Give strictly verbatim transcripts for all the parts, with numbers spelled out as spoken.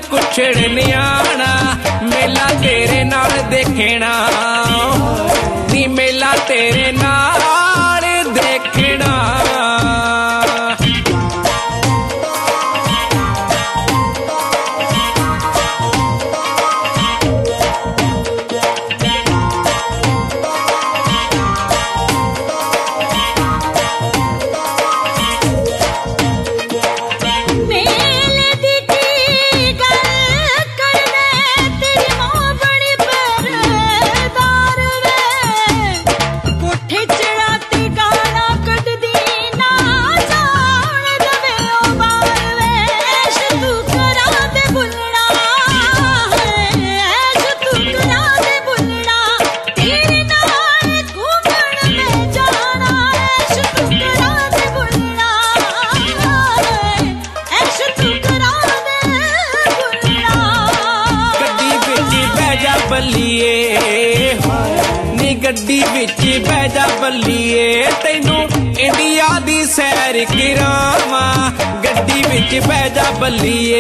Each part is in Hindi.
कुछड़ न्याणा मेला तेरे नाल देखना नी मेला तेरे नाल देखना। बल्लीए नी गड्डी विच बह जा बल्लीए तैनू इंडिया दी सैर करावा गड्डी विच बह जा बल्लीए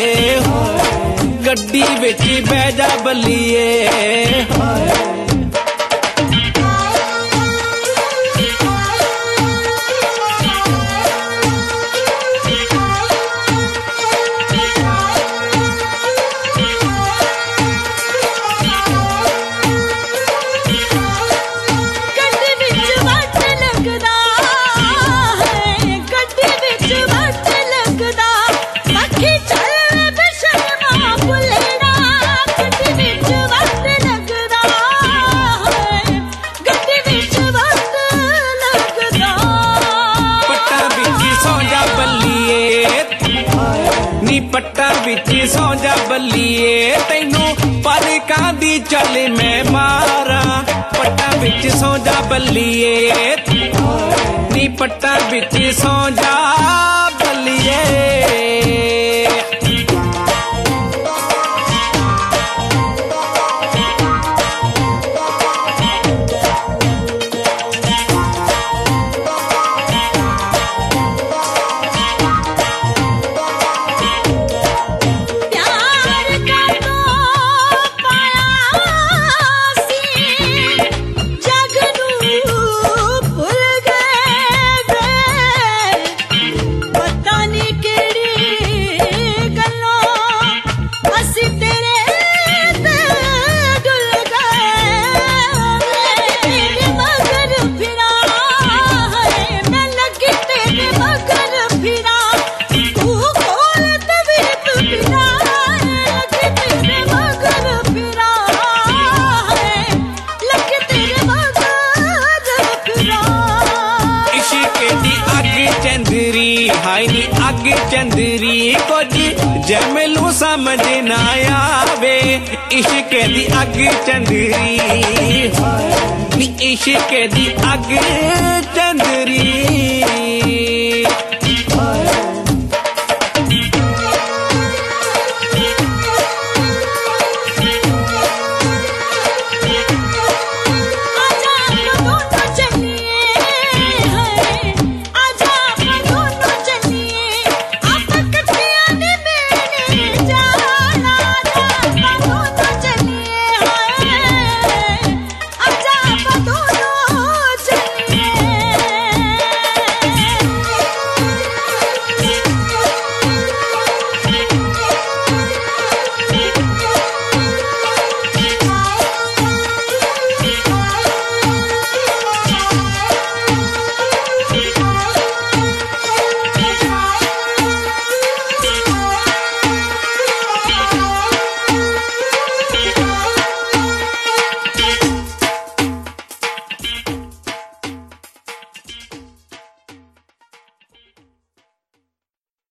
गड्डी विच बह जा बल्लीए। पट्टा विच सौ जा बल्लीए तैनू पलकां दी चल मैं मारा पट्टा विच सौ जा बल्लीए नी पट्टा विच सौ जा बल्लीए। हाय नी अग चंदरी कुछ जे मैनू समझ ना आवे इश्क दी अग चंदरी नी इश्क दी अग चंदरी।